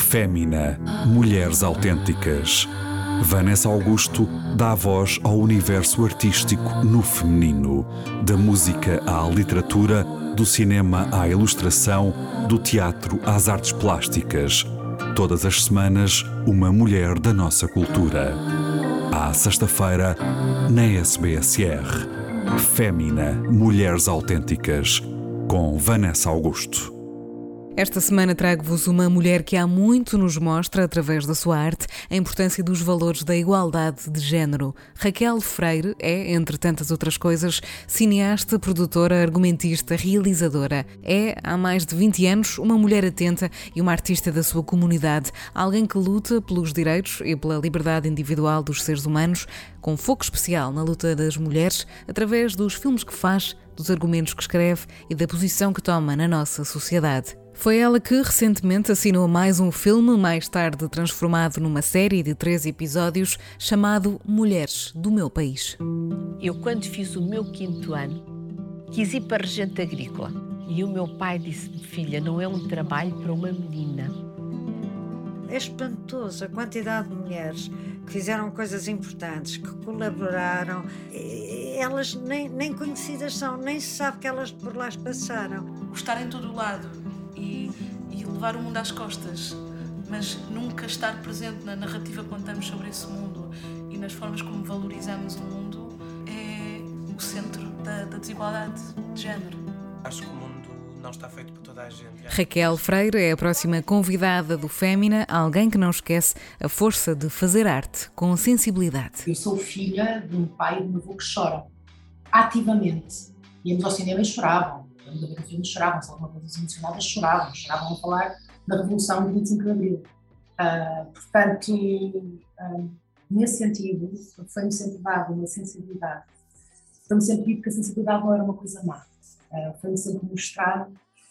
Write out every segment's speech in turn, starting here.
Fémina, Mulheres Autênticas. Vanessa Augusto dá voz ao universo artístico no feminino, da música à literatura, do cinema à ilustração, do teatro às artes plásticas. Todas as semanas, uma mulher da nossa cultura. À sexta-feira, na SBSR. Fémina, Mulheres Autênticas, com Vanessa Augusto. Esta semana trago-vos uma mulher que há muito nos mostra, através da sua arte, a importância dos valores da igualdade de género. Raquel Freire é, entre tantas outras coisas, cineasta, produtora, argumentista, realizadora. É, há mais de 20 anos, uma mulher atenta e uma artista da sua comunidade, alguém que luta pelos direitos e pela liberdade individual dos seres humanos, com foco especial na luta das mulheres, através dos filmes que faz, dos argumentos que escreve e da posição que toma na nossa sociedade. Foi ela que recentemente assinou mais um filme, mais tarde transformado numa série de 3 episódios, chamado Mulheres do Meu País. Eu, quando fiz o meu 5º ano, quis ir para regente agrícola. E o meu pai disse-me: filha, não é um trabalho para uma menina. É espantoso a quantidade de mulheres que fizeram coisas importantes, que colaboraram. Elas nem conhecidas são, nem se sabe que elas por lá passaram. Estar em todo o lado e levar o mundo às costas, mas nunca estar presente na narrativa que contamos sobre esse mundo e nas formas como valorizamos o mundo é o centro da desigualdade de género. Acho que o mundo não está feito por toda a gente. Raquel Freire é a próxima convidada do Fémina, alguém que não esquece a força de fazer arte com sensibilidade. Eu sou filha de um pai e de um avô que choram, ativamente. Íamos ao cinema e choravam. Íamos a ver o filme e choravam. Se alguma coisa emocionada, choravam a falar da Revolução de 25 de Abril. Portanto, nesse sentido, foi-me sempre dada uma sensibilidade. Foi-me sempre dito que a sensibilidade não era uma coisa má. Foi-me sempre mostrado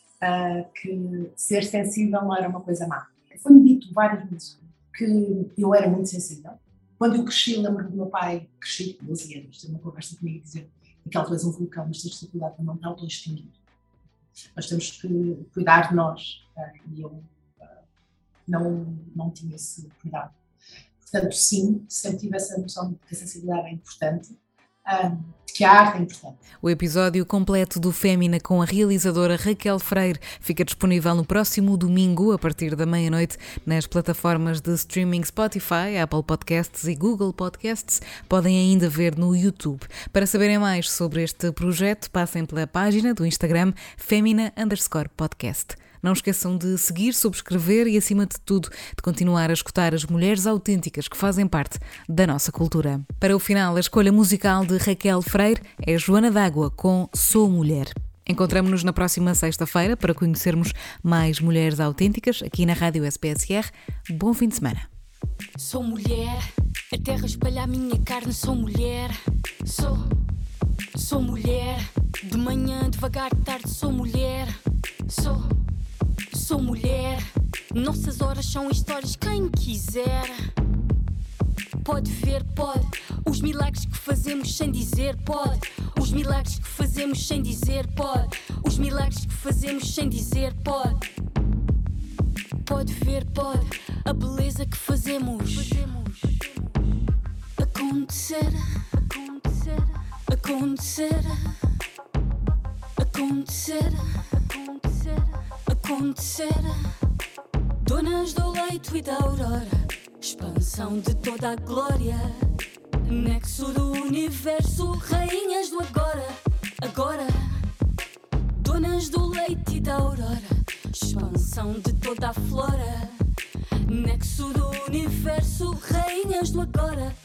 que ser sensível não era uma coisa má. Foi-me dito várias vezes que eu era muito sensível. Quando eu cresci, lembro-me do meu pai, cresci com 12 anos, teve uma conversa comigo e dizer: Raquel, tu és um vulcão, mas tens de ter cuidado para não te auto-extinguir. Nós temos que cuidar de nós, e eu não tinha esse cuidado. Portanto, sim, sempre tive essa noção de que a sensibilidade é importante, que a arte é importante. O episódio completo do Fémina com a realizadora Raquel Freire fica disponível no próximo domingo, a partir da meia-noite, nas plataformas de streaming Spotify, Apple Podcasts e Google Podcasts. Podem ainda ver no YouTube. Para saberem mais sobre este projeto, passem pela página do Instagram Femina_podcast. Não esqueçam de seguir, subscrever e, acima de tudo, de continuar a escutar as mulheres autênticas que fazem parte da nossa cultura. Para o final, a escolha musical de Raquel Freire é Joana d'Água com Sou Mulher. Encontramo-nos na próxima sexta-feira para conhecermos mais mulheres autênticas aqui na Rádio SBSR. Bom fim de semana. Sou mulher, a terra espalha a minha carne, sou mulher. Sou mulher, de manhã, devagar, de tarde, sou mulher. Sou mulher, nossas horas são histórias, quem quiser pode ver, pode. Os milagres que fazemos sem dizer, pode. Os milagres que fazemos sem dizer, pode. Os milagres que fazemos sem dizer, pode. Pode ver, pode. A beleza que fazemos acontecer. Donas do leito e da aurora, expansão de toda a glória, nexo do universo, rainhas do agora. Donas do leite e da aurora, expansão de toda a flora, nexo do universo, rainhas do agora.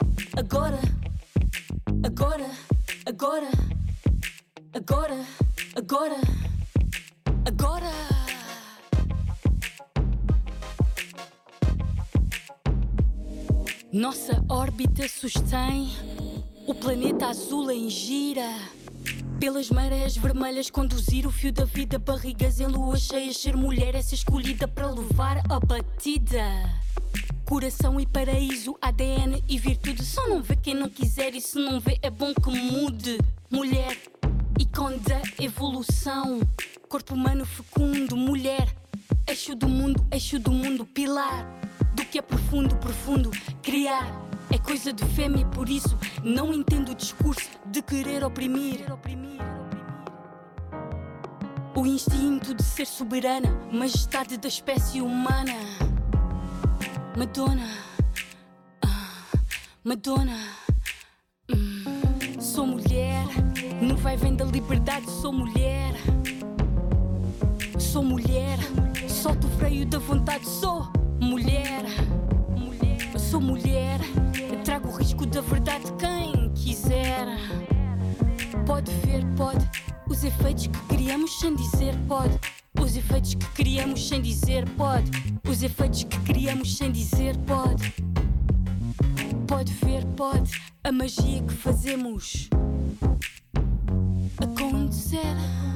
Nossa órbita sustém o planeta azul em gira. Pelas marés vermelhas conduzir o fio da vida. Barrigas em luas cheias, ser mulher é ser escolhida para levar a batida. Coração e paraíso, ADN e virtude. Só não vê quem não quiser, e se não vê é bom que mude. Mulher, ícone da evolução, corpo humano fecundo. Mulher, és eixo do mundo, pilar do que é profundo, profundo. Criar é coisa de fêmea, por isso não entendo o discurso de querer oprimir. O instinto de ser soberana, majestade da espécie humana. Madonna, Madonna. Sou mulher, no vai vem da liberdade, sou mulher. Sou mulher, solto o freio da vontade, sou mulher. Sou mulher, trago o risco da verdade, quem quiser. Pode ver, pode, os efeitos que criamos sem dizer, pode. Os efeitos que criamos sem dizer, pode. Os efeitos que criamos sem dizer, pode. Pode ver, pode, a magia que fazemos acontecer.